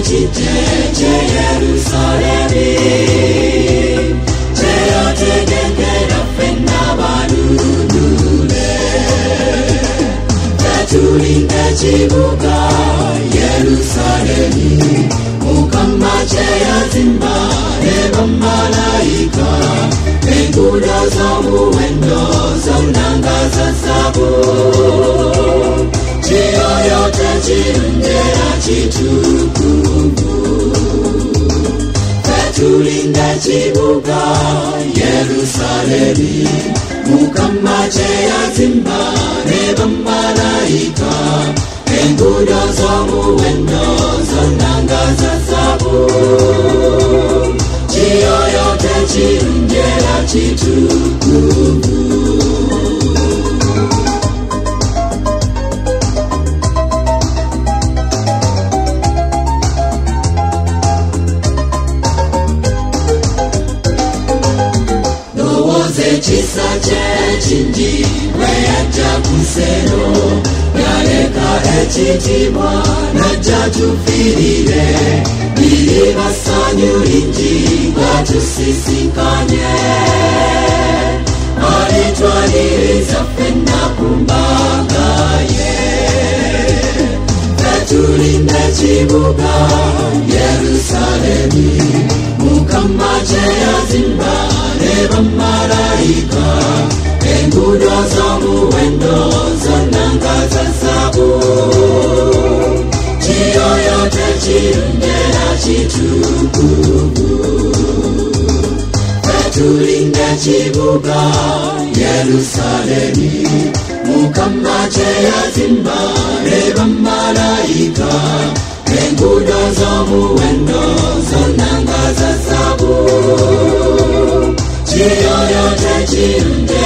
chiteche Yerusalemi Cheo tegengera fena banunule Tulinde chibuga Yerusalemi Mukama cheya zimba Eba malaika Engudo zomuwendo Zonangaza sabo Chio yote chirundera chitukubu Tulinde chibuga Yerusalemi Mukama cheya zimba Eba malaika Engudo zomuwendo Zonangaza sabo Chio yote chirundera chitukubu Chisa chinji weyaja kusero Yareka echitimwa Naja tufirire Biliva sanyurinji Watusisikanye Alitwaniriza fena kumbagaye Tulinde chibuga Yerusalemi Mukama cheya zimba Eba malaika Engudo zomuwendo Zonangaza sabo Chio yote chirundera chitukubu Tulinde chibuga Yerusalemi Mukama cheya zimba Eba malaika Engudo zomuwendo Zonangaza sabo Chio yote chirundera